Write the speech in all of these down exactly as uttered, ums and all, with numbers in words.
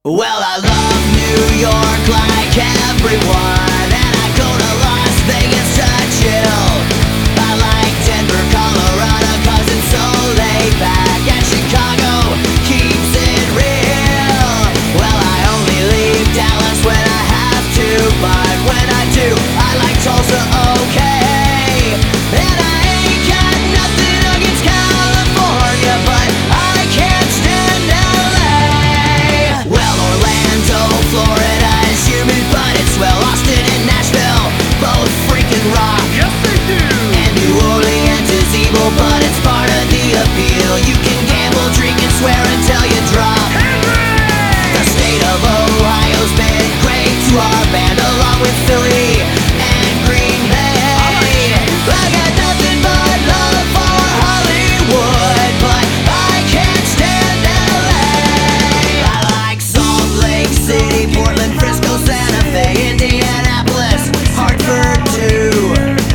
Well, I love New York like everyone, and I go to Las Vegas to chill. I like Denver, Colorado, cause it's so laid back, and Chicago keeps it real. Well, I only leave Dallas when I have to, but when I do, I like Tulsa, okay. And I ain't got nothing against California, but I can't stand L A. Well, Orlando, Florida is humid, but it's swell. Austin and Nashville both freaking rock. Yes, they do. And New Orleans is evil, but it's part of the appeal. You can gamble, drink, and swear until you drop. The state of Ohio's been great to our band, along with Philly and Green Bay. I got nothing but love for Hollywood, but I can't stand L A. I like Salt Lake City, Portland, Frisco, Santa Fe, Indianapolis, Hartford too,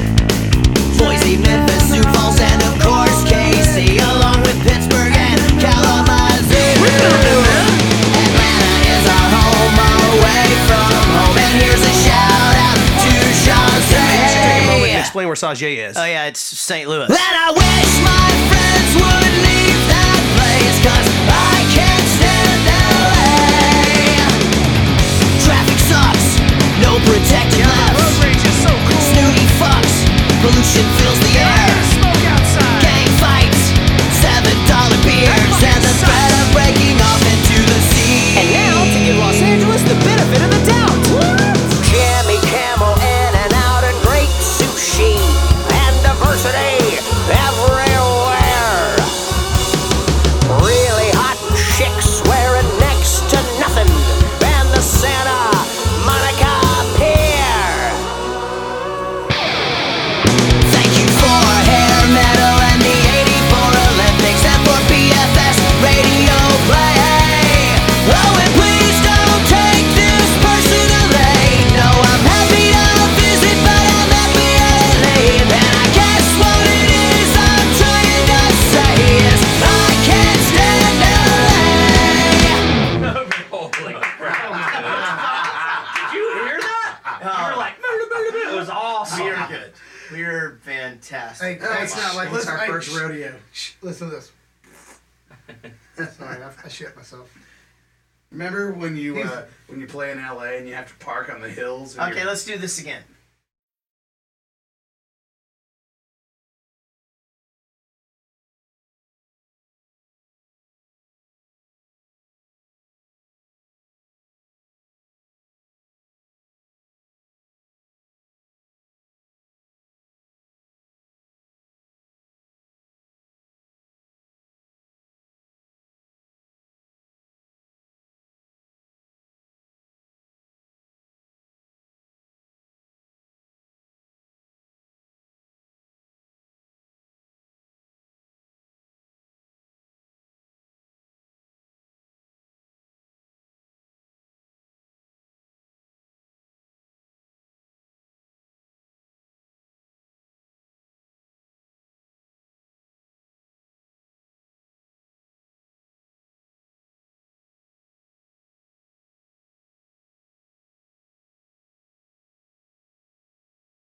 Boise, Memphis, Sioux Falls, and of course K C, along with Pittsburgh and Kalamazoo. Atlanta is our home away from home, and here's a shout out to Take a moment and Chauncey. explain where Sajay is. Oh yeah, it's Saint Louis. And I wish my friends would leave that place, cause I can't stand L A. Traffic sucks, no protected Yeah, the road lefts, rage is so cool. snooty fucks, pollution fills the air, Smoke outside. gang fights, seven dollar beers, and the threat of breaking off into the sea. And now, to give Los Angeles the benefit of the doubt. Jimmy Kimmel in and out and great sushi and diversity everywhere. Really hot chicks wearing next to nothing and the Santa Monica Pier. Thank you for hair metal and the eighty-four Olympics, and for B F S radio play. Oh, and please don't take this personally. No, I'm happy to visit, but I'm happy to leave. And I guess what it is I'm trying to say is I can't stand L A. Holy crap. Did you hear that? You were like, it was awesome. We're good. We're fantastic. Hey, hey, it's not like It's listen, our hey, first shh, rodeo. shh, listen to this. Sorry, I, I shit myself. Remember when you uh, when you play in L A and you have to park on the hills? and Okay, you're- let's do this again.